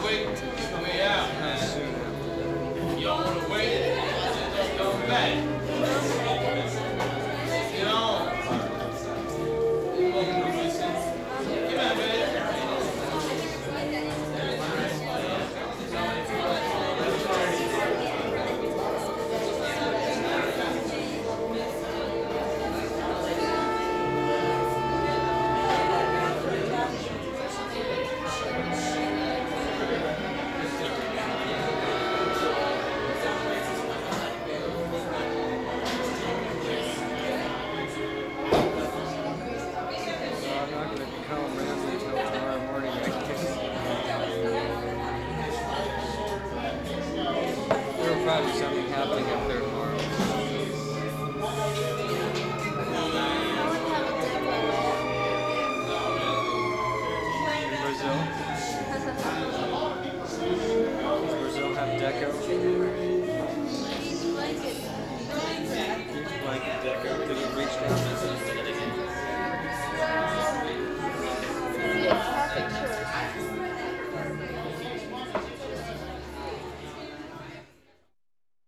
How soon? Well, I'm not going to call Ramsey until tomorrow morning, I guess. There will probably be something happening up there tomorrow. In Brazil? Does Brazil have deco? Huge blanket deco. Did it reach down?